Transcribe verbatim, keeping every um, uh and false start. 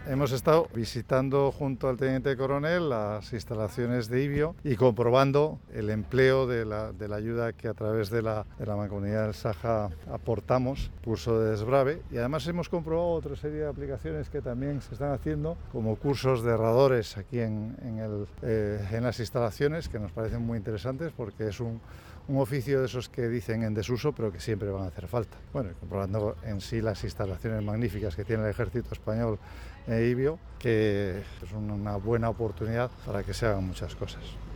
Hemos estado visitando junto al teniente coronel las instalaciones de IBIO y comprobando el empleo de la, de la ayuda que a través de la, de la Mancomunidad del Saja aportamos, curso de desbrave, y además hemos comprobado otra serie de aplicaciones que también se están haciendo, como cursos de herradores aquí en, en, el, eh, en las instalaciones, que nos parecen muy interesantes porque es un, un oficio de esos que dicen en desuso, pero que siempre van a hacer falta. Bueno, comprobando en sí las instalaciones magníficas que tiene el Ejército Español en IBIO, que es una buena oportunidad para que se hagan muchas cosas.